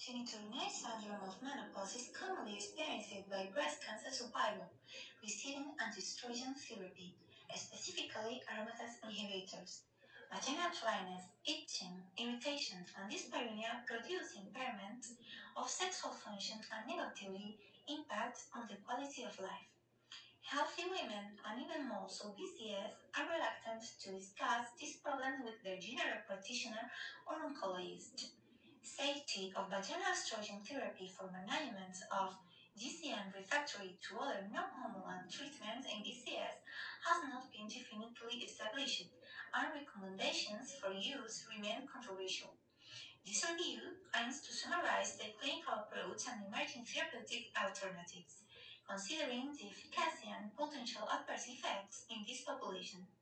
Genitourinary syndrome of menopause is commonly experienced by breast cancer survivors receiving anti-estrogen therapy, specifically aromatase inhibitors. Vaginal dryness, itching, irritation, and dyspareunia produce impairment of sexual function and negatively impact on the quality of life. Healthy women, and even most with BCS, are reluctant to discuss this problem with their general practitioner or oncologist. Safety of vaginal estrogen therapy for management of GCM refractory to other non-hormonal treatments in BCS has not been definitively established, and recommendations for use remain controversial. This review aims to summarize the clinical approach and emerging therapeutic alternatives, considering the efficacy and potential adverse effects in this population.